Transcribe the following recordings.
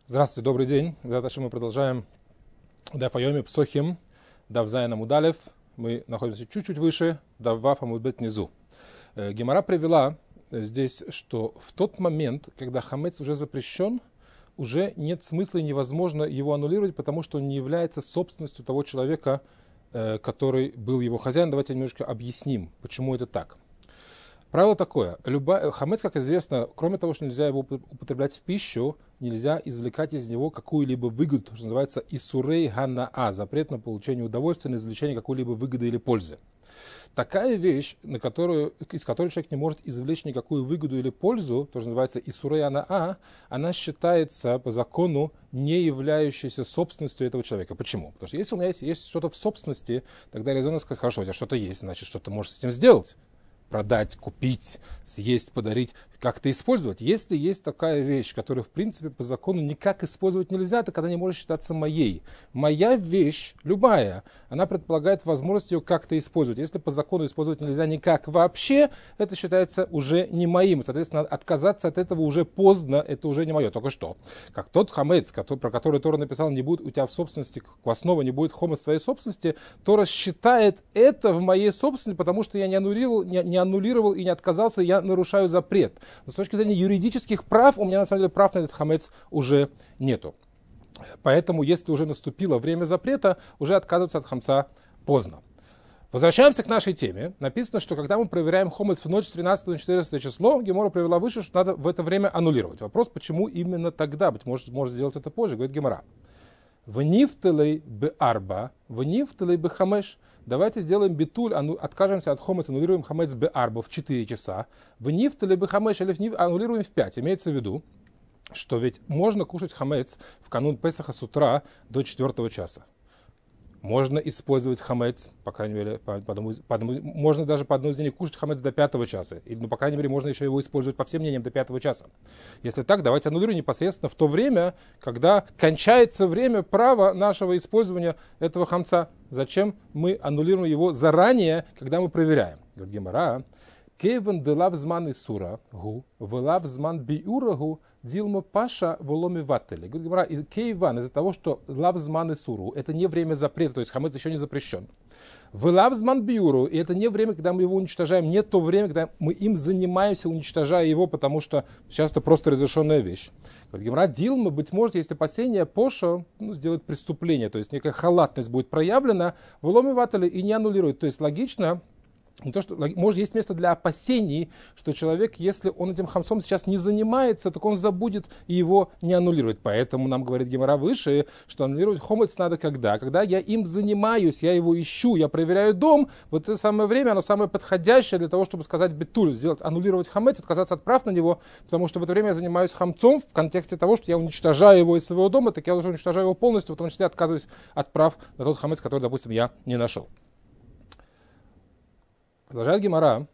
Здравствуйте, добрый день. Дальше мы продолжаем Дaf Йоми Псохим, Дав Зайн Амуд Алеф. Мы находимся чуть-чуть выше, Дав Вав Амуд Бет внизу. Гемара привела здесь, что в тот момент, когда хамец уже запрещен, уже нет смысла и невозможно его аннулировать, потому что он не является собственностью того человека, который был его хозяин. Давайте немножко объясним, почему это так. Правило такое. Хамец, как известно, кроме того, что нельзя его употреблять в пищу, нельзя извлекать из него какую-либо выгоду, то, что называется исурей ганаа, запрет на получение удовольствия, на извлечение какой-либо выгоды или пользы. Такая вещь, из которой человек не может извлечь никакую выгоду или пользу, то, что называется исурей ганаа, она считается по закону не являющейся собственностью этого человека. Почему? Потому что если у меня есть что-то в собственности, тогда резонно сказать: хорошо, у тебя что-то есть, значит, что ты можешь с этим сделать. Продать, купить, съесть, подарить, как-то использовать. Если есть такая вещь, которую, в принципе, по закону никак использовать нельзя, так она не может считаться моей. Моя вещь, любая, она предполагает возможность ее как-то использовать. Если по закону использовать нельзя никак вообще, это считается уже не моим. Соответственно, отказаться от этого уже поздно, это уже не мое. Только что, как тот хамец, про который Тора написал, не будет у тебя в собственности, квасного не будет хомец в твоей собственности, Тора считает это в моей собственности, потому что я не аннулировал и не отказался, я нарушаю запрет. Но с точки зрения юридических прав, у меня на самом деле прав на этот хамец уже нету. Поэтому, если уже наступило время запрета, уже отказываться от хамца поздно. Возвращаемся к нашей теме. Написано, что когда мы проверяем хомец в ночь с 13 на 14 число, Гемора привела выше, что надо в это время аннулировать. Вопрос, почему именно тогда? Быть может сделать это позже, говорит Гемора. Внифтелей бе арба, внифтелей бе хамеш. Давайте сделаем битуль, откажемся от хомец, аннулируем хамец бе арба в 4 часа. Внифтелей бе хамеш, или аннулируем в 5. Имеется в виду, что ведь можно кушать хамец в канун Песаха с утра до 4 часа. Можно использовать хамец, по крайней мере, можно даже по одной из них кушать хамец до 5 часа. Или, по крайней мере, можно еще его использовать по всем мнениям до 5 часа. Если так, давайте аннулируем непосредственно в то время, когда кончается время права нашего использования этого хамца. Зачем мы аннулируем его заранее, когда мы проверяем? Говорит Гемара: Кейвен делав зман исура гу, велав зман биура гу, дилма паша воломи ваттели. Говорит Гемара: Кейван, из-за того, что лав зман исуру, это не время запрета, то есть хамец еще не запрещен. Велав зман биуру, и это не время, когда мы его уничтожаем, не то время, когда мы им занимаемся, уничтожая его, потому что сейчас это просто разрешенная вещь. Говорит Гемара: дилма, быть может, есть опасение поша, сделать преступление, то есть некая халатность будет проявлена, воломи ваттели, и не аннулирует. То есть логично, не то, что, может, есть место для опасений, что человек, если он этим хамцом сейчас не занимается, так он забудет и его не аннулирует. Поэтому нам говорит Гемара выше, что аннулировать хомец надо когда? Когда я им занимаюсь, я его ищу, я проверяю дом. Вот это самое время, оно самое подходящее для того, чтобы сказать битуль, аннулировать хамец, отказаться от прав на него, потому что в это время я занимаюсь хамцом в контексте того, что я уничтожаю его из своего дома, так я уже уничтожаю его полностью, в том числе отказываюсь от прав на тот хамец, который, допустим, я не нашел. Продолжает Гемара.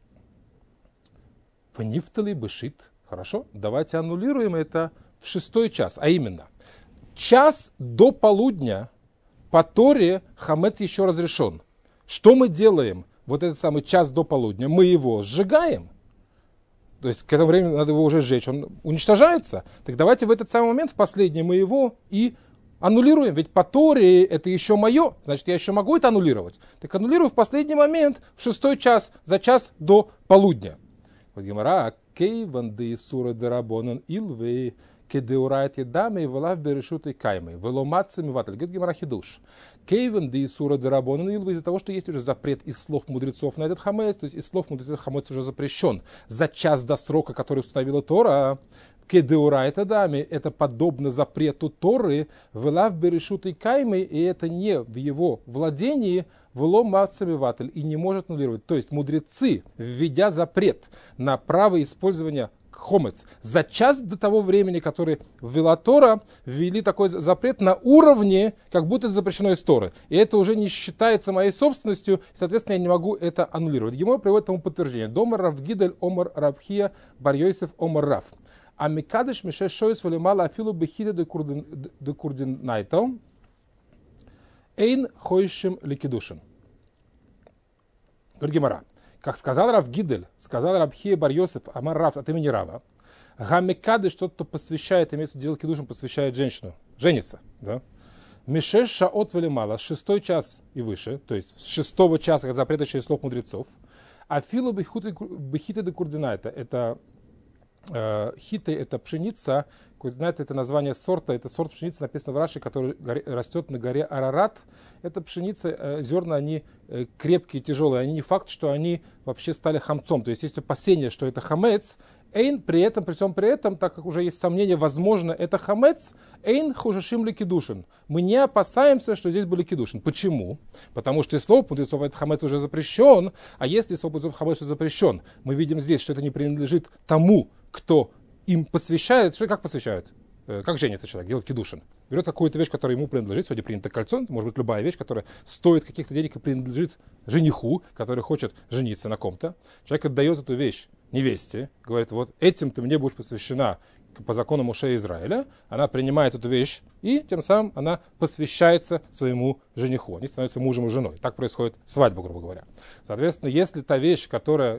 Внифтали бешит. Хорошо, давайте аннулируем это в 6 час. А именно, час до полудня по Торе хамец еще разрешен. Что мы делаем вот этот самый час до полудня? Мы его сжигаем. То есть к этому времени надо его уже сжечь. Он уничтожается. Так давайте в этот самый момент, в последний, мы его и аннулируем, ведь по Торе это еще мое, значит, я еще могу это аннулировать. Так аннулирую в последний момент, в 6 час, за час до полудня. Гемара: кейван де исура дерабонан илве кедеурайт едами и велав берешутой каймой веломацами ватель. Говорит Гемара хидуш. Кейван де исура дерабонан илве, из-за того, что есть уже запрет из слов мудрецов на этот хамец, то есть из слов мудрецов хамец уже запрещен за час до срока, который установила Тора. Кедеурайта дами, это подобно запрету Торы, велав берешутой каймой, и это не в его владении, влом мацамиватель, и не может аннулировать. То есть мудрецы, введя запрет на право использования хомец за час до того времени, который ввела Тора, ввели такой запрет на уровне, как будто это запрещено из Торы. И это уже не считается моей собственностью, и, соответственно, я не могу это аннулировать. Гемора приводит тому подтверждение. Домар Рав Гидель омар Рабхия бар Йосеф омар Рав. А микадыш мишеш шоис валимала афилу бехида де курдинайто эйн хойшим ликидушин. Говорит Гемара: как сказал Рав Гидель, сказал Рабхия бар Йосеф омар Рав от имени Рава, Гамикады, что-то, кто посвящает, имеется в виду, кидушин посвящает женщину. Женится, да? Мишеш шаот велимала, с 6 час и выше, то есть с 6 часа, как запрета через слов мудрецов. А филу бехиты де курдинайта, это хиты, это пшеница, курдинайта это название сорта, это сорт пшеницы, написано в Раши, который растет на горе Арарат. Это пшеница, зерна, они крепкие, тяжелые, они не факт, что они вообще стали хамцом, то есть есть опасение, что это хамец. Эйн, при всем при этом, так как уже есть сомнение, возможно, это хамец, эйн хужашим ликидушин. Мы не опасаемся, что здесь были кидушин. Почему? Потому что из слов мудрецов этот хамец уже запрещен, а если из слов мудрецов хамец уже запрещен, мы видим здесь, что это не принадлежит тому, кто им посвящает. Что, как посвящают? Как женится человек, делает кидушин. Берет какую-то вещь, которая ему принадлежит, сегодня принято кольцо, это может быть любая вещь, которая стоит каких-то денег и принадлежит жениху, который хочет жениться на ком-то. Человек отдает эту вещь невесте, говорит, вот этим ты мне будешь посвящена по закону Моше Израиля. Она принимает эту вещь, и тем самым она посвящается своему жениху. Они становятся мужем и женой. Так происходит свадьба, грубо говоря. Соответственно, если та вещь, которой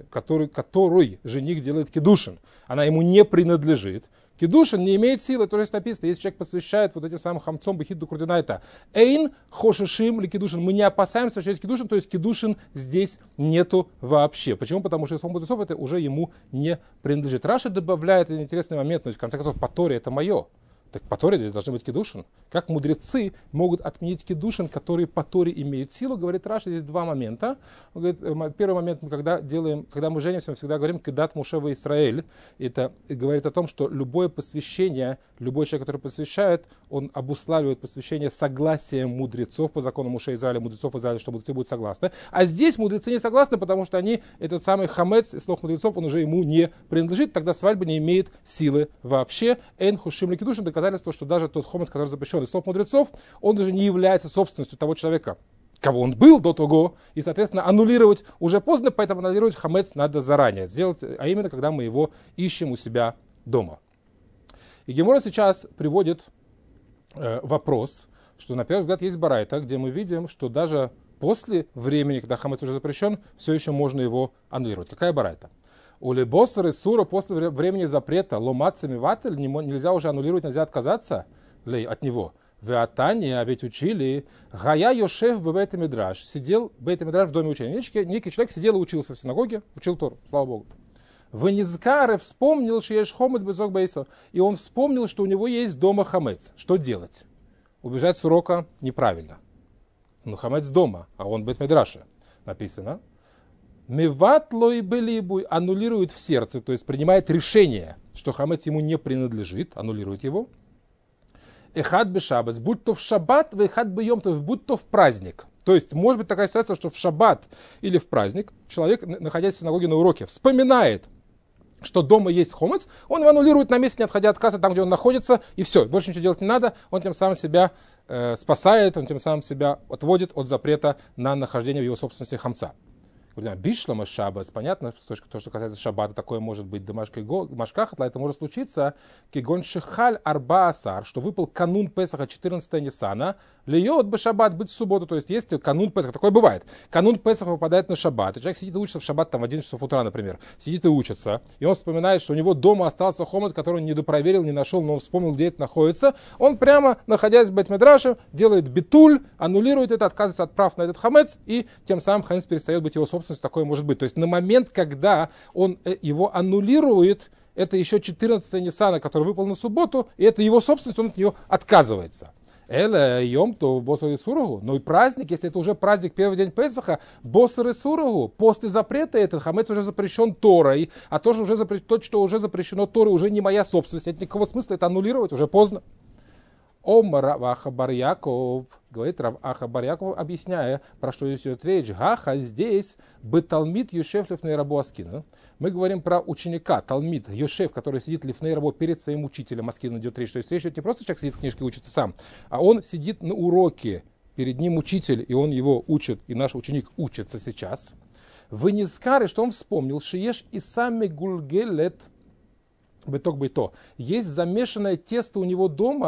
жених делает кидушин, она ему не принадлежит, кидушин не имеет силы, то есть написано, если человек посвящает вот этим самым хамцом бехид дукурдинайта, эйн хошишим ли кидушин, мы не опасаемся, что есть кидушин, то есть кидушин здесь нету вообще. Почему? Потому что из мудрецов это уже ему не принадлежит. Раши добавляет интересный момент, но в конце концов по Торе это мое. Так по Торе здесь должны быть кидушин. Как мудрецы могут отменить кидушин, которые по Торе имеют силу? Говорит Раши, здесь два момента. Он говорит, первый момент, когда мы женимся, мы всегда говорим кидат Моше в Израиль. Это говорит о том, что любое посвящение, любой человек, который посвящает, он обуславливает посвящение согласием мудрецов по закону Моше Израиля, мудрецов Израиля, что мудрецы будут согласны. А здесь мудрецы не согласны, потому что этот самый хамец, из слов мудрецов, он уже ему не принадлежит, тогда свадьба не имеет силы вообще. Эн хушим ли кидушин, доказательство, что даже тот хомец, который запрещен из слов мудрецов, он уже не является собственностью того человека, кого он был до того, и, соответственно, аннулировать уже поздно, поэтому аннулировать хамец надо заранее сделать, а именно, когда мы его ищем у себя дома. И Гемора сейчас приводит вопрос, что на первый взгляд есть барайта, где мы видим, что даже после времени, когда хамец уже запрещен, все еще можно его аннулировать. Какая барайта? У лебосары сура после времени запрета ломацами ватель нельзя уже аннулировать, нельзя отказаться от него. Веатания, ведь учили, гая йошев бейт мидраш, сидел бейт мидраш в доме учения. Некий человек сидел и учился в синагоге, учил Тору, слава Богу. Венизкаре вспомнил, что есть хомец безок бейсо, и он вспомнил, что у него есть дома хамец. Что делать? Убежать с урока неправильно. Но хамец дома, а он бейт мидраше. Написано. Меватлой белибуй аннулирует в сердце, то есть принимает решение, что хамец ему не принадлежит, аннулирует его. Эхад бешабас, будь то в шаббат, эхад бьемтов, будь то в праздник. То есть может быть такая ситуация, что в шаббат или в праздник человек, находясь в синагоге на уроке, вспоминает, что дома есть хомец, он его аннулирует на месте, не отходя от кассы, там, где он находится, и все, больше ничего делать не надо, он тем самым себя спасает, он тем самым себя отводит от запрета на нахождение в его собственности хамца. Бишлама шаббас, понятно, то, что касается шаббата, такое может быть домашках, это может случиться, кигон шихаль арба асар, что выпал канун Песаха 14 Ниссана, льет бы шаббат быть в субботу, то есть есть канун Песаха, такое бывает. Канун Песаха выпадает на шаббат, и человек сидит и учится в шаббат там в 11 часов утра, например, сидит и учится, и он вспоминает, что у него дома остался хомец, который он не допроверил, не нашел, но он вспомнил, где это находится, он прямо, находясь в бейт-мидраше, делает битуль, аннулирует это, отказывается от прав на этот хамец, и тем самым хамец перестает быть его собственностью. Такое может быть. То есть на момент, когда он его аннулирует, это еще 14 Ниссана, который выпал на субботу, и это его собственность, он от нее отказывается. Эле йом-то босар и суругу. Но и праздник, если это уже праздник, первый день Песаха, босар и суругу. После запрета этот хамец уже запрещен Торой, а то, что уже запрещено Торой, уже не моя собственность. Нет никакого смысла это аннулировать, уже поздно. Омар Рав Аха бар Яков, говорит Рав Аха бар Яков, объясняя, про что идет речь. Гаха здесь бы талмид Йошеф лифней рабу аскина. Мы говорим про ученика, талмид, Йошеф, который сидит лифней рабу перед своим учителем аскина, идет речь. То есть речь идет не просто человек сидит в книжке и учится сам, а он сидит на уроке, перед ним учитель, и он его учит, и наш ученик учится сейчас. Вынискары, что он вспомнил, шиеш и сами гульгелет, быток быто. Есть замешанное тесто у него дома,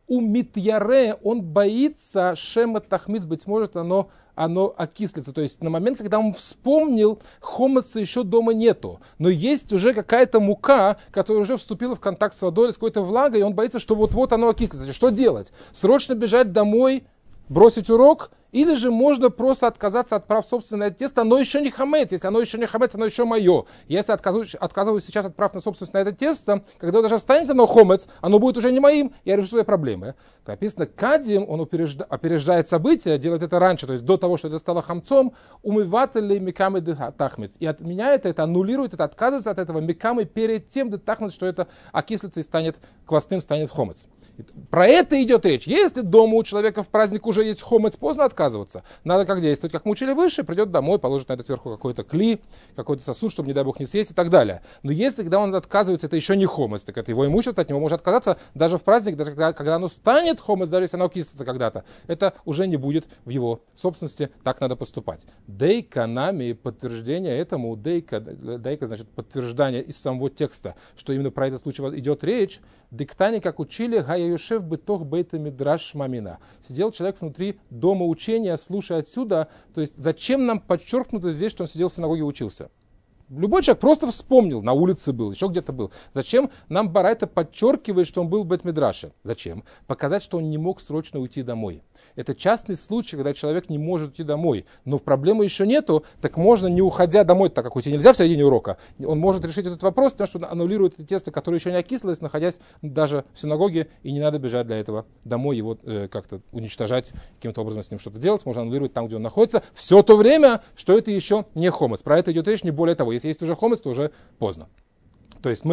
У митьяре он боится шема тахмиц, быть может, оно окислится. То есть на момент, когда он вспомнил, хомеца еще дома нету. Но есть уже какая-то мука, которая уже вступила в контакт с водой или с какой-то влагой, и он боится, что вот-вот оно окислится. Что делать? Срочно бежать домой, бросить урок? Или же можно просто отказаться от прав собственности на это тесто, оно еще не хамец. Если оно еще не хамец, оно еще мое. Если отказываюсь сейчас от прав на собственность на это тесто, когда даже станет оно хомец, оно будет уже не моим, я решу свои проблемы. Написано, кадим, он опережает события, делает это раньше, то есть до того, что это стало хамцом, умывателей микамы тахмец. И отменяет это, аннулирует это, отказывается от этого микамы перед тем тахмец, что это окислится и станет квасным, станет хомец. Про это идет речь. Если дома у человека в праздник уже есть хомец, поздно отказываться. Надо как действовать, как мы учили выше, придет домой, положит на это сверху какой-то кли, какой-то сосуд, чтобы, не дай бог, не съесть и так далее. Но если, когда он отказывается, это еще не хомец, так это его имущество, от него может отказаться даже в праздник, даже когда оно станет хомец, даже если оно окислится когда-то, это уже не будет в его собственности, так надо поступать. Дейка нами подтверждение этому, дейка значит подтверждение из самого текста, что именно про этот случай идет речь. Диктане, как учили, гаяюшев бытох бейта мидраш мамина. Сидел человек внутри дома учения, слушая отсюда. То есть зачем нам подчеркнуто здесь, что он сидел в синагоге и учился? Любой человек просто вспомнил, на улице был, еще где-то был. Зачем нам Барайта подчеркивает, что он был в Бет-Мидраше? Зачем? Показать, что он не мог срочно уйти домой. Это частный случай, когда человек не может уйти домой, но проблемы еще нету, так можно, не уходя домой, так как уйти нельзя в середине урока, он может решить этот вопрос, потому что он аннулирует это тесто, которое еще не окислилось, находясь даже в синагоге, и не надо бежать для этого домой, его как-то уничтожать, каким-то образом с ним что-то делать, можно аннулировать там, где он находится, все то время, что это еще не хомец. Про это идет речь, не более того. Если есть уже хомец, то уже поздно. То есть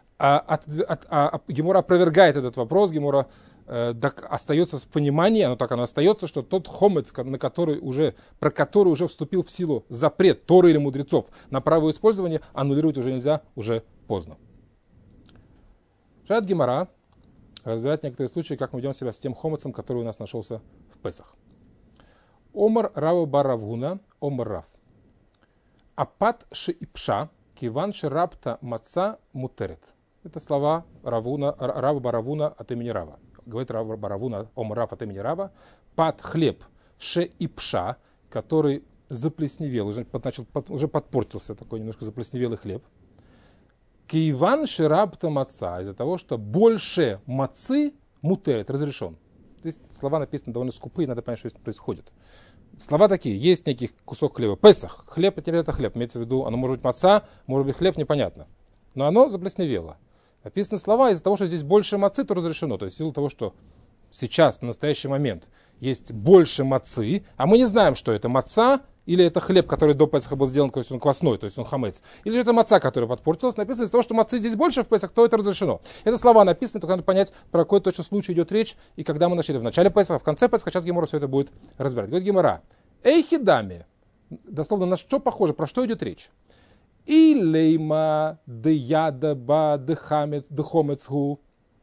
Гемора опровергает этот вопрос, Гемора остается в понимании, оно остается, что тот хомец, про который уже вступил в силу запрет Торы или мудрецов на право использования, аннулировать уже нельзя, уже поздно. Шат Гемора разбирает некоторые случаи, как мы ведем себя с тем хомецом, который у нас нашелся в Песах. Омар Рава Баравгуна, Омар Рав. Апат шеипша, киван шерапта маца мутерет. Это слова Рава Баравуна от имени Рава. Говорит Рава Баравуна, Омар Рав от имени Рава. Пат хлеб шеипша, который заплесневел, уже подпортился, такой немножко заплесневелый хлеб. Киван шерапта маца, из-за того, что больше мацы мутерет, разрешен. Здесь слова написаны довольно скупые, надо понять, что здесь происходит. Слова такие, есть некий кусок хлеба. Песах, хлеб, это хлеб, имеется в виду, оно может быть маца, может быть хлеб, непонятно. Но оно заплесневело. Написаны слова, из-за того, что здесь больше мацы, то разрешено. То есть в силу того, что сейчас, на настоящий момент, есть больше мацы, а мы не знаем, что это маца, или это хлеб, который до Песаха был сделан, то есть он квасной, то есть он хамец, или же это маца, которая подпортилась, написано из-за того, что мацы здесь больше в Песах, то это разрешено. Это слова написаны, только надо понять, про какой точно случай идет речь, и когда мы начали в начале Песаха, в конце Песаха, сейчас Гемора все это будет разбирать. Говорит Гемора, эйхидами, дословно на что похоже, про что идет речь? И лейма де яда ба де хамец де хомецгу.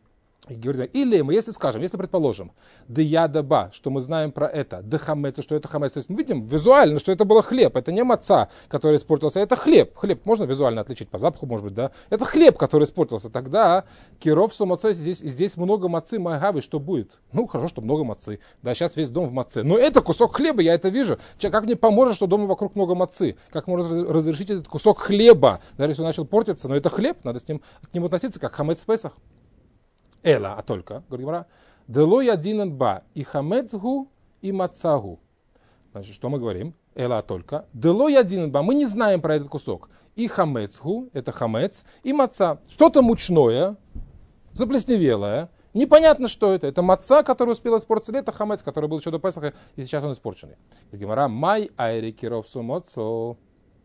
Или мы, если скажем, если предположим, деядаба, что мы знаем про это, дехамец, что это хамец, то есть мы видим визуально, что это было хлеб, это не маца, который испортился, это хлеб. Хлеб можно визуально отличить по запаху, может быть, да? Это хлеб, который испортился. Тогда киров сумацой, здесь много мацы, магавы, что будет? Ну, хорошо, что много мацы. Да, сейчас весь дом в маце. Но это кусок хлеба, я это вижу. Как мне поможет, что дома вокруг много мацы? Как можно разрешить этот кусок хлеба? Даже если он начал портиться, но это хлеб, надо к нему относиться, как хамец в Песах. Эла, а только, говорит Гемора, дело ядинан ба и хамецгу и мацагу. Значит, что мы говорим? Эла, а только. Дело ядинан ба, мы не знаем про этот кусок. И хамецгу, это хамец, и маца. Что-то мучное, заплесневелое. Непонятно, что это. Это маца, который успел испортиться, или это хамец, который был еще до Песаха, и сейчас он испорченный. Гемора, май айри киров сумоцо.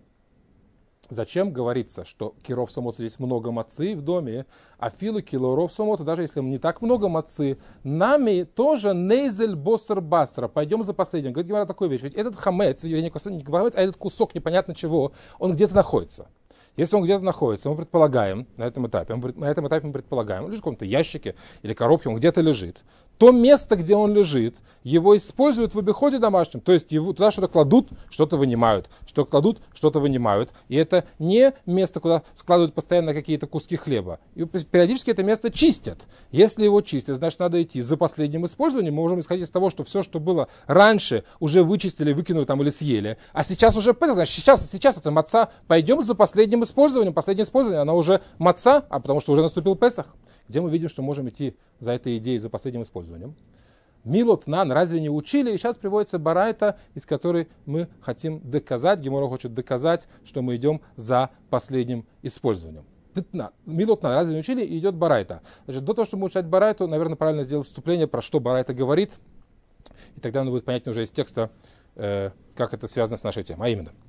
Зачем говорится, что киров самоца здесь много мацы в доме, а филу килоров самоца, даже если не так много мацы, нами тоже нейзель босер басра. Пойдем за последним. Говорит Гемара такую вещь. Ведь этот хамец, не хамец, а этот кусок непонятно чего, он где-то находится. Если он где-то находится, мы предполагаем, на этом этапе мы предполагаем, или в каком-то ящике или коробке, он где-то лежит, то место, где он лежит, его используют в обиходе домашнем, то есть его, туда что-то кладут, что-то вынимают, что кладут, что-то вынимают. И это не место, куда складывают постоянно какие-то куски хлеба. И периодически это место чистят. Если его чистят, значит надо идти за последним использованием. Мы можем исходить из того, что все, что было раньше, уже вычистили, выкинули там или съели. А сейчас уже, значит, сейчас это маца. Пойдем за последним использованием. Последнее использование, оно уже маца, а потому что уже наступил Песах. Где мы видим, что можем идти за этой идеей, за последним использованием. Милот нан разве не учили? И сейчас приводится барайта, из которой мы хотим доказать, Гемора хочет доказать, что мы идем за последним использованием. Милот нан разве не учили? И идет барайта. Значит, до того, чтобы учить барайту, наверное, правильно сделать вступление, про что барайта говорит. И тогда оно будет понятно уже из текста, как это связано с нашей темой. А именно,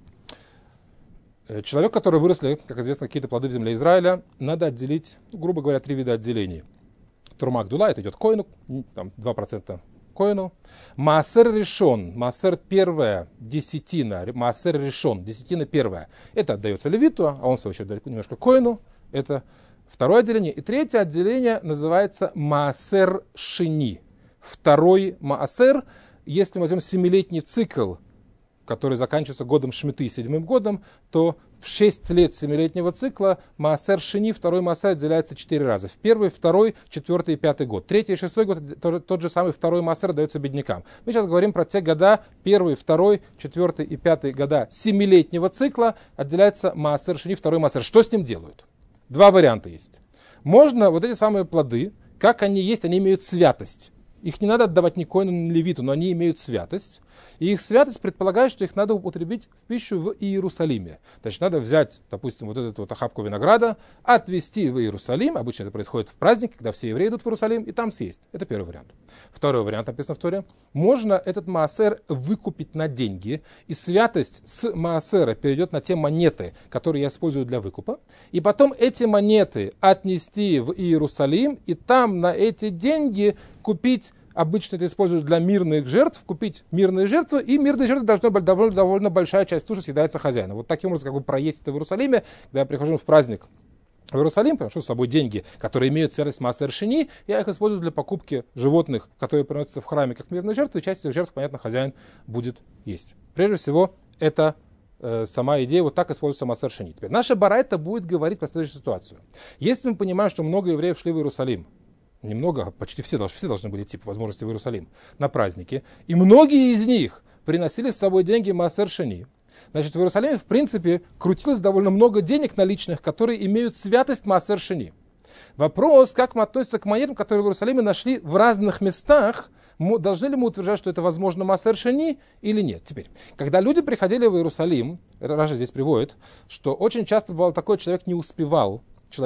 человек, который выросли, как известно, какие-то плоды в земле Израиля, надо отделить, грубо говоря, 3 вида отделений. Трума гдула, это идет коину, там 2% коину. Маасер решен, маасер первая, десятина, маасер решен, десятина первая. Это отдается левиту, а он в свою очередь дает немножко коину. Это второе отделение. И третье отделение называется маасер шини. Второй маасер, если мы возьмем 7-летний цикл, который заканчивается годом Шмиты, 7-м годом, то в 6 лет 7-летнего цикла маасер шини, второй маасер отделяется 4 раза. В первый, второй, 4 и 5 год. 3 и 6 год, тот же самый второй маасер дается беднякам. Мы сейчас говорим про те года, 1, 2, 4 и 5 года 7-летнего цикла отделяется маасер шини, второй маасер. Что с ним делают? 2 варианта есть. Можно вот эти самые плоды, как они есть, они имеют святость. Их не надо отдавать ни коину, ни левиту, но они имеют святость. И их святость предполагает, что их надо употребить в пищу в Иерусалиме. Значит, надо взять, допустим, вот эту вот охапку винограда, отвезти в Иерусалим. Обычно это происходит в праздник, когда все евреи идут в Иерусалим, и там съесть. Это первый вариант. Второй вариант, написано в Торе. Можно этот маасер выкупить на деньги, и святость с маасера перейдет на те монеты, которые я использую для выкупа. И потом эти монеты отнести в Иерусалим, и там на эти деньги купить. Обычно это используют для мирных жертв, купить мирные жертвы, и мирные жертвы должна быть довольно большая часть туши съедается хозяина. Вот таким образом, как бы проесть это в Иерусалиме, когда я прихожу в праздник в Иерусалим, приношу с собой деньги, которые имеют святость маасер шини, я их использую для покупки животных, которые приносятся в храме как мирные жертвы, и часть этих жертв, понятно, хозяин будет есть. Прежде всего, это сама идея, вот так используется маасер шини. Теперь наша барайта будет говорить про следующую ситуацию. Если мы понимаем, что много евреев шли в Иерусалим, немного, почти все должны были идти по возможности в Иерусалим на праздники. И многие из них приносили с собой деньги маасер шини. Значит, в Иерусалиме, в принципе, крутилось довольно много денег наличных, которые имеют святость маасер шини. Вопрос, как мы относимся к монетам, которые в Иерусалиме нашли в разных местах, должны ли мы утверждать, что это возможно маасер шини или нет? Теперь, когда люди приходили в Иерусалим, Раши здесь приводит, что очень часто бывало такое, человек не успевал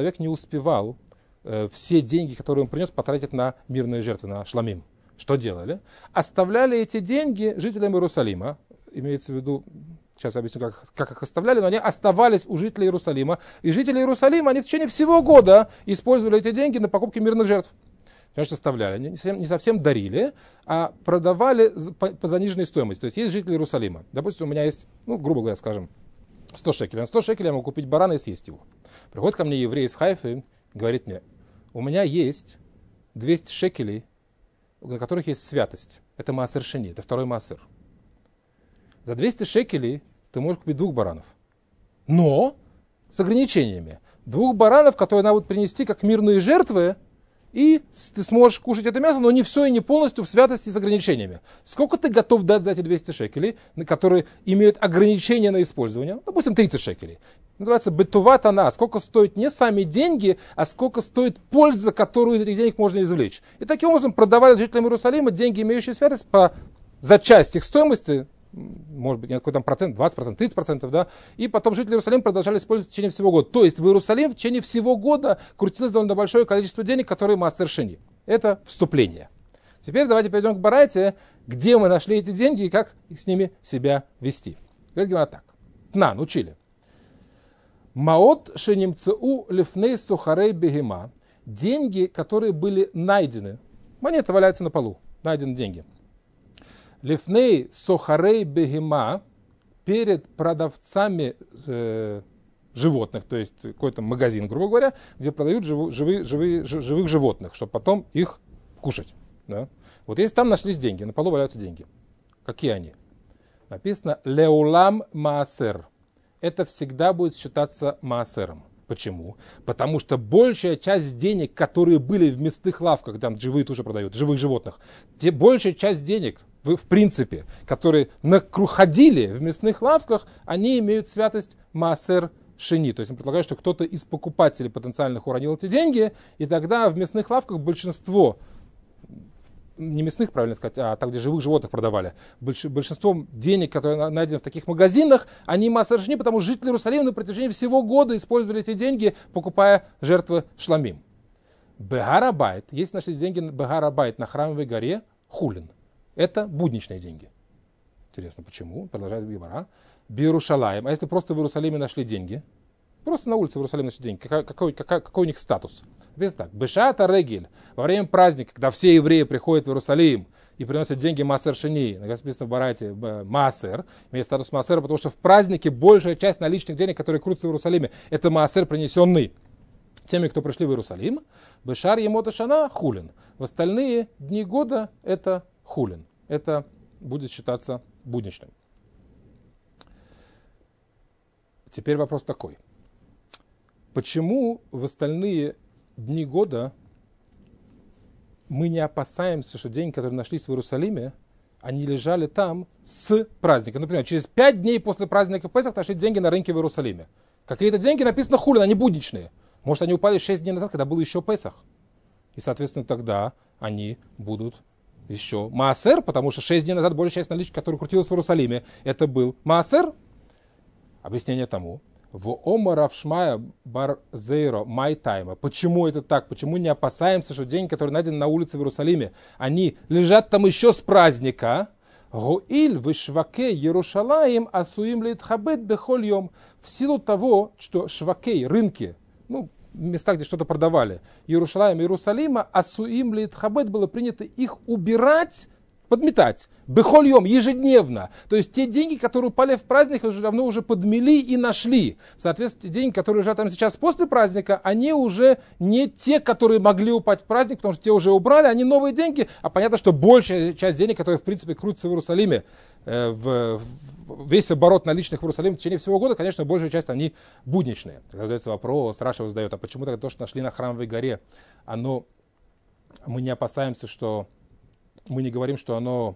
все деньги, которые он принес, потратить на мирные жертвы, на шламим. Что делали? Оставляли эти деньги жителям Иерусалима. Имеется в виду, сейчас я объясню, как их оставляли, но они оставались у жителей Иерусалима. И жители Иерусалима, они в течение всего года использовали эти деньги на покупки мирных жертв. Значит, оставляли. Они не совсем дарили, а продавали по заниженной стоимости. То есть есть жители Иерусалима. Допустим, у меня есть, грубо говоря, скажем, 100 шекелей. На 100 шекелей я могу купить барана и съесть его. Приходит ко мне еврей из Хайфы, говорит мне: у меня есть 200 шекелей, на которых есть святость. Это маасер шини, это второй маасер. За 200 шекелей ты можешь купить 2 баранов. Но с ограничениями. 2 баранов, которые надо будет принести как мирные жертвы, и ты сможешь кушать это мясо, но не все и не полностью в святости с ограничениями. Сколько ты готов дать за эти 200 шекелей, которые имеют ограничения на использование? Допустим, 30 шекелей. Называется бетуват ана. Сколько стоят не сами деньги, а сколько стоит польза, которую из этих денег можно извлечь. И таким образом продавали жителям Иерусалима деньги, имеющие святость, за часть их стоимости, может быть, какой-то процент, 20%, 30%, да, и потом жители Иерусалима продолжали использовать в течение всего года. То есть в Иерусалим в течение всего года крутилось довольно большое количество денег, которые маасер шини. Это вступление. Теперь давайте перейдем к барайте, где мы нашли эти деньги и как с ними себя вести. Говорит Гемара так. Тнан, учили. Маот шенимцеу лифней сухарей бегема. Деньги, которые были найдены. Монеты валяются на полу. Найдены деньги. Лифней сухарей бегема, перед продавцами животных, то есть какой-то магазин, грубо говоря, где продают живых животных, чтобы потом их кушать. Да? Вот если там нашлись деньги, на полу валяются деньги, какие они? Написано «Леулам маасер». Это всегда будет считаться маасером. Почему? Потому что большая часть денег, которые были в мясных лавках, там живые туши продают, живых животных, большая часть денег, в принципе, которые ходили в мясных лавках, они имеют святость маасер шени. То есть он предполагает, что кто-то из покупателей потенциальных уронил эти деньги, и тогда в мясных лавках большинство, не мясных, правильно сказать, а там, где живых животных продавали, большинство денег, которые найдены в таких магазинах, они маасер шени, потому что жители Иерусалима на протяжении всего года использовали эти деньги, покупая жертвы шламим. Бегарабайт, если нашли деньги Бегарабайт на храмовой горе, хулин. Это будничные деньги. Интересно, почему? Продолжает Гемара. Биерушалаем. А если просто в Иерусалиме нашли деньги? Просто на улице в Иерусалиме нашли деньги. Какой у них статус? Написано так. Бешата регель. Во время праздника, когда все евреи приходят в Иерусалим и приносят деньги маасер шени, написано в Барайте маасер, имеет статус маасера, потому что в празднике большая часть наличных денег, которые крутятся в Иерусалиме, это маасер, принесенный теми, кто пришли в Иерусалим. Бешар емота шана хулин. В остальные дни года это хулин. Это будет считаться будничным. Теперь вопрос такой. Почему в остальные дни года мы не опасаемся, что деньги, которые нашлись в Иерусалиме, они лежали там с праздника? Например, через 5 дней после праздника Песах нашли деньги на рынке в Иерусалиме. Какие-то деньги написано хулин, они будничные. Может, они упали 6 дней назад, когда был еще Песах. И, соответственно, тогда они будут еще маасер, потому что 6 дней назад большая часть налички, которая крутилась в Иерусалиме, это был маасер. Объяснение тому. В Ома Рав Шмая бар Зейро майтайма. Почему это так? Почему не опасаемся, что деньги, которые найдены на улице в Иерусалиме, они лежат там еще с праздника? Гоиль вишваке Иерушалаим асуим литхабет бехольем. В силу того, что швакей, рынки, места, где что-то продавали, Иерусалима, асуим литхабет, было принято их убирать, подметать. Бехольем, ежедневно. То есть те деньги, которые упали в праздник, уже давно уже подмели и нашли. Соответственно, те деньги, которые лежат там сейчас после праздника, они уже не те, которые могли упасть в праздник, потому что те уже убрали, они новые деньги. А понятно, что большая часть денег, которые в принципе крутятся в Иерусалиме, весь оборот наличных в Иерусалиме в течение всего года, конечно, большая часть они будничные. Тогда задается вопрос, Раша задает, а почему тогда то, что нашли на Храмовой горе, мы не опасаемся, что мы не говорим, что оно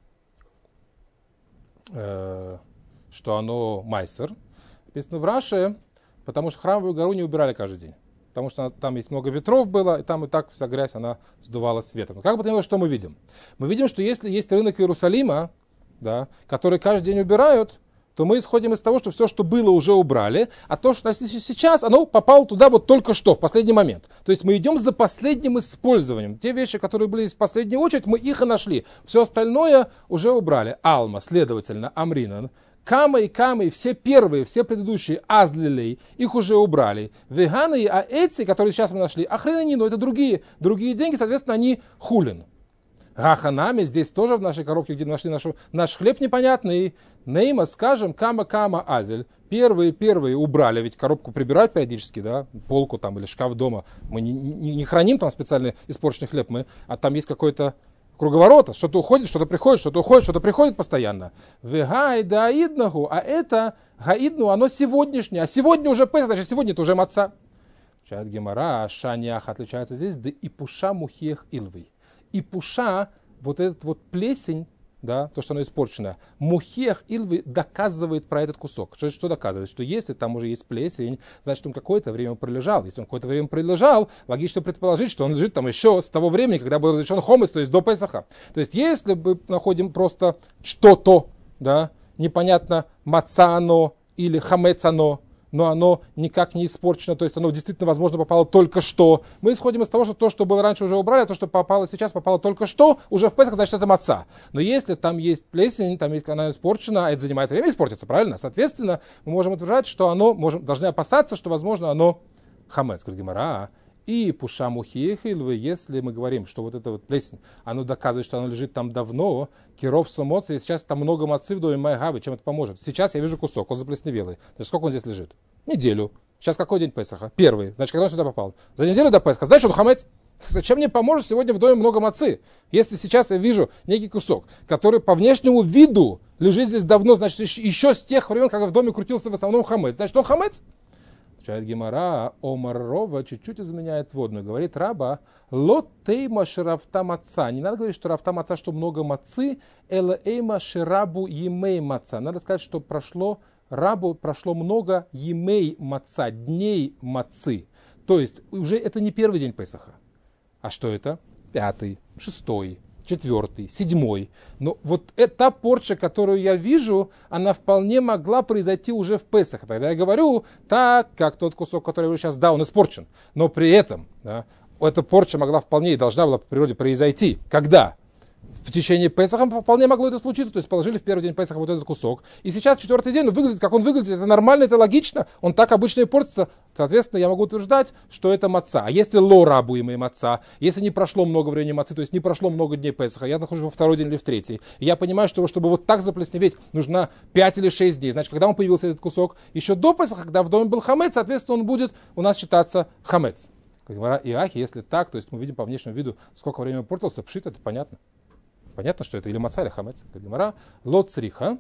майсер. Написано в Раше, потому что Храмовую гору не убирали каждый день. Потому что там есть много ветров было, и там и так вся грязь, она сдувалась ветром. Но как бы то ни было, что мы видим? Мы видим, что если есть рынок Иерусалима, да, который каждый день убирают, то мы исходим из того, что все, что было, уже убрали, а то, что сейчас, оно попало туда вот только что, в последний момент. То есть мы идем за последним использованием. Те вещи, которые были в последнюю очередь, мы их и нашли. Все остальное уже убрали. Алма, следовательно, Амринан, Кама и все первые, все предыдущие Азлилей, их уже убрали. Веганы, а эти, которые сейчас мы нашли, Ахренанину, это другие деньги, соответственно, они хулин. Гаханами, здесь тоже в нашей коробке, где мы нашли наш хлеб непонятный. Нейма, скажем, кама азель. Первые убрали, ведь коробку прибирают периодически, да, полку там или шкаф дома. Мы не храним там специально испорченный хлеб, а там есть какой-то круговорот, что-то уходит, что-то приходит, что-то уходит, что-то приходит постоянно. Вегай да аиднаху, а это гаидну, оно сегодняшнее, а сегодня уже Песах, значит сегодня это уже маца. Чает Гемара, шанях отличается здесь, да и пуша мухех илвей. И пуша, вот этот вот плесень, да, то, что оно испорчено, мухех илвы доказывает про этот кусок. Что доказывает? Что если там уже есть плесень, значит он какое-то время пролежал. Если он какое-то время пролежал, логично предположить, что он лежит там еще с того времени, когда был разрешен хомец, то есть до Песаха. То есть если мы находим просто что-то, да, непонятно, мацано или хамецано, но оно никак не испорчено, то есть оно действительно, возможно, попало только что. Мы исходим из того, что то, что было раньше, уже убрали, а то, что попало сейчас, попало только что, уже в Песах, значит, это маца. Но если там есть плесень, там есть, она испорчена, а это занимает время испортиться, правильно? Соответственно, мы можем утверждать, что должны опасаться, что, возможно, оно хамец, говорит Гемара. И пуша мухиехилвы, если мы говорим, что вот эта вот плесень, оно доказывает, что оно лежит там давно, киров самоци, и сейчас там много мацы в доме майгавы, чем это поможет? Сейчас я вижу кусок, он заплесневелый. Значит, сколько он здесь лежит? Неделю. Сейчас какой день Песаха? Первый. Значит, когда он сюда попал? За неделю до Песаха. Значит, он хамец. Зачем мне поможет сегодня в доме много мацы? Если сейчас я вижу некий кусок, который по внешнему виду лежит здесь давно, значит, еще с тех времен, когда в доме крутился в основном хамец, значит, он хамец? Отвечает Гемара, Омар Рова чуть-чуть изменяет водную. Говорит Раба, лотейма шерафта маца. Не надо говорить, что рафта маца, что много мацы, эла эйма шерабу емей маца. Надо сказать, что прошло много емей маца, дней мацы. То есть уже это не первый день Песаха. А что это? 5-й, 6-й, 4-й, 7-й. Но вот эта порча, которую я вижу, она вполне могла произойти уже в Песах. Тогда я говорю, так как тот кусок, который я вижу сейчас, да, он испорчен. Но при этом эта порча могла вполне и должна была по природе произойти. Когда? В течение Песаха вполне могло это случиться. То есть положили в первый день Песаха вот этот кусок. И сейчас, в 4-й день, выглядит, как он выглядит. Это нормально, это логично. Он так обычно и портится. Соответственно, я могу утверждать, что это маца. А если лорабуемый маца, если не прошло много времени мацы, то есть не прошло много дней Песаха, я нахожусь во 2-й день или в 3-й, и я понимаю, что чтобы вот так заплесневеть, нужно 5 или 6 дней. Значит, когда он появился этот кусок, еще до Песаха, когда в доме был хамец, соответственно, он будет у нас считаться хамец. Если так, то есть мы видим по внешнему виду, сколько времени портился, пшит, это понятно. Понятно, что это или маца, или хамец. Гемара, лот цриха.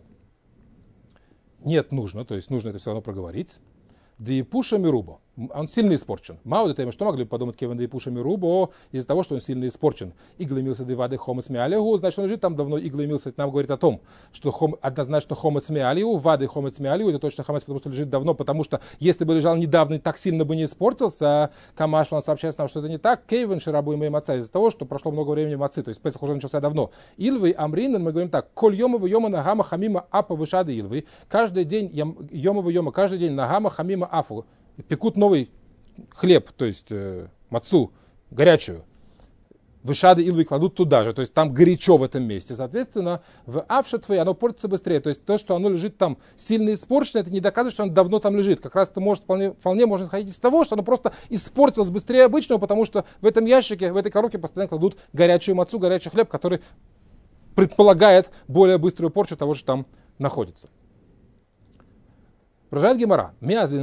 Нет, нужно, то есть нужно это все равно проговорить. Да и пуша мирубо. Он сильно испорчен. Мало того, что могли подумать Кевин да и пуша мирубо из-за того, что он сильно испорчен. Иглы мился девады хомец миалиу, значит, он лежит там давно. Иглы мился, это нам говорит о том, что однозначно хомец миалиу, вады хомец миалиу, это точно хамец, потому что лежит давно, потому что если бы лежал недавно, так сильно бы не испортился. А Камаш он сообщает нам, что это не так. Кевин ширабу имеем маца из-за того, что прошло много времени мацы, то есть Песах уже начался давно. Илвы амринен, мы говорим так, коль йомова йома нагама хамима апа вышады илвы. Каждый день йомова йома, каждый день нагама хамима афу. Пекут новый хлеб, то есть мацу, горячую. Вышады илвы кладут туда же, то есть там горячо в этом месте. Соответственно, в авшатве оно портится быстрее. То есть то, что оно лежит там сильно испорчено, это не доказывает, что оно давно там лежит. Как раз это может вполне можно исходить из того, что оно просто испортилось быстрее обычного, потому что в этом ящике, в этой коробке постоянно кладут горячую мацу, горячий хлеб, который предполагает более быструю порчу того, что там находится. Продолжает Гемара.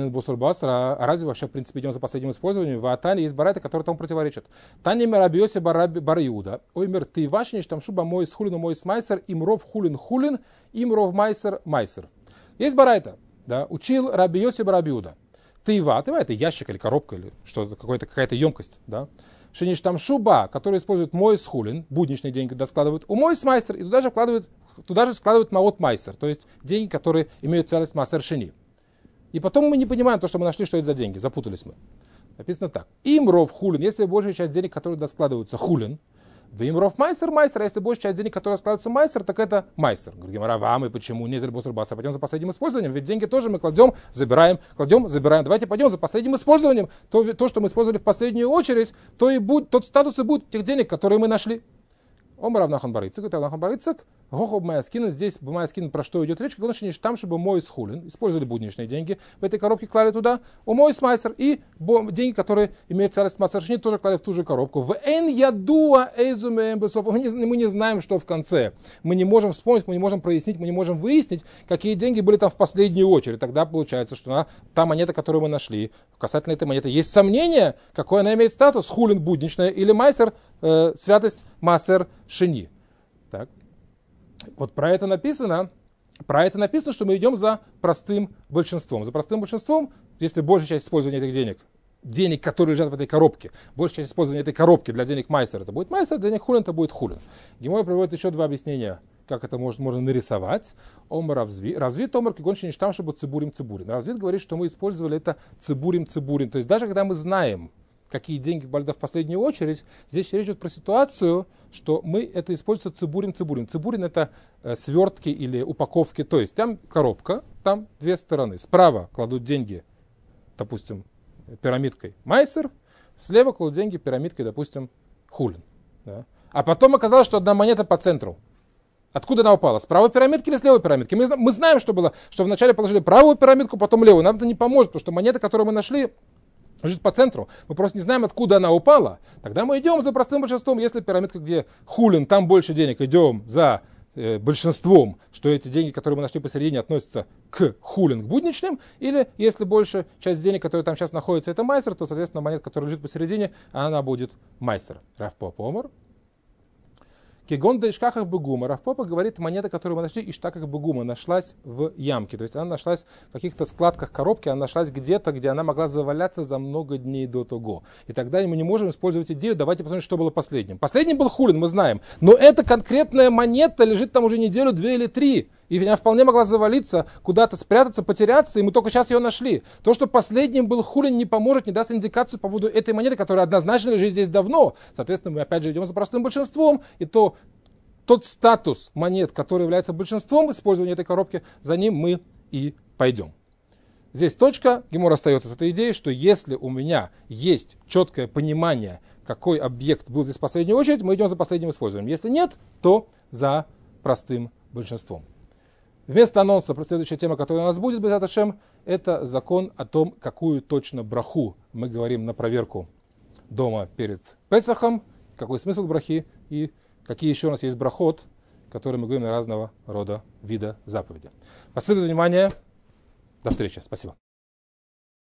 А разве вообще, в принципе, идем за последним использованием? В Атане есть барайта, который тому противоречит. Тани Рабиоси бар Иуда. Оймер ты вашниш там шуба мой с хулин мой с майсер, имров хулин, имров майсер майсер. Есть барайта, да, учил Рабиоси бар Иуда. Тыва это ящик или коробка или что-то, какая-то емкость, да. Шиниш там шуба, который использует мой с хулин, будничные деньги туда складывают, у мой с майсер, и туда же складывают маот майсер, то есть деньги, которые имеют связь с майсер шини. И потом мы не понимаем то, что мы нашли, что это за деньги. Запутались мы. Написано так. Имров хулин, если большая часть денег, которые туда складываются, хулин. В имров майсер, а если большая часть денег, которые складываются майсер, так это майсер. Говорит Гемара, вам и почему не зельбосер баса? Пойдем за последним использованием. Ведь деньги тоже мы кладем, забираем. Давайте пойдем за последним использованием. То, что мы использовали в последнюю очередь, тот статус и будет тех денег, которые мы нашли. Омар Авнахан Барыцик, это Авнахан Барыцик, Гохоб Майаскин, здесь Майаскин про что идет речь, когда не там, чтобы мой с хулин, использовали будничные деньги, в этой коробке клали туда, у мой с майсер, и деньги, которые имеют царство майсер, тоже клали в ту же коробку. В эн ядуа эйзуме эмбесов, мы не знаем, что в конце. Мы не можем вспомнить, мы не можем прояснить, мы не можем выяснить, какие деньги были там в последнюю очередь. Тогда получается, что та монета, которую мы нашли, касательно этой монеты, есть сомнение, какой она имеет статус, хулин будничная или майсер, святость Масер Шини. Так. Вот про это написано, что мы идем за простым большинством. За простым большинством, если большая часть использования этих денег, которые лежат в этой коробке, большая часть использования этой коробки для денег Майсер, это будет Майсер, для денег Хулин, это будет Хулин. Гемора приводит еще два объяснения, как это можно нарисовать. Омар развит Омар кигоншин штам, чтобы цибурим. Развит говорит, что мы использовали это цибурим. То есть даже когда мы знаем, какие деньги в последнюю очередь, здесь речь идет про ситуацию, что мы это используем цибурим. Цибурин это свертки или упаковки, то есть там коробка, там две стороны. Справа кладут деньги, допустим, пирамидкой майсер, слева кладут деньги пирамидкой, допустим, хулин. Да? А потом оказалось, что одна монета по центру. Откуда она упала? С правой пирамидки или с левой пирамидки? Мы знаем, что было, что вначале положили правую пирамидку, потом левую. Нам это не поможет, потому что монета, которую мы нашли, лежит по центру. Мы просто не знаем, откуда она упала. Тогда мы идем за простым большинством. Если пирамидка, где хулин, там больше денег, идем за большинством, что эти деньги, которые мы нашли посередине, относятся к хулин, к будничным, или если больше часть денег, которые там сейчас находятся, это майсер, то, соответственно, монета, которая лежит посередине, она будет майсер. Рав Попа омар. Кигон да ишкахах бегума. Рав Попа говорит, монета, которую мы нашли, иштаках бегума, нашлась в ямке. То есть она нашлась в каких-то складках коробки, она нашлась где-то, где она могла заваляться за много дней до того. И тогда мы не можем использовать идею, давайте посмотрим, что было последним. Последним был хулин, мы знаем. Но эта конкретная монета лежит там уже неделю, 2 или 3. И она вполне могла завалиться, куда-то спрятаться, потеряться, и мы только сейчас ее нашли. То, что последним был хулин, не поможет, не даст индикацию по поводу этой монеты, которая однозначно лежит здесь давно. Соответственно, мы опять же идем за простым большинством, и тот статус монет, который является большинством использования этой коробки, за ним мы и пойдем. Здесь точка, Гемор остается с этой идеей, что если у меня есть четкое понимание, какой объект был здесь в последнюю очередь, мы идем за последним использованием. Если нет, то за простым большинством. Вместо анонса, следующая тема, которая у нас будет, Бе'эзрат Ашем, это закон о том, какую точно браху мы говорим на проверку дома перед Песахом, какой смысл брахи и какие еще у нас есть брахот, которые мы говорим на разного рода вида заповеди. Спасибо за внимание. До встречи. Спасибо.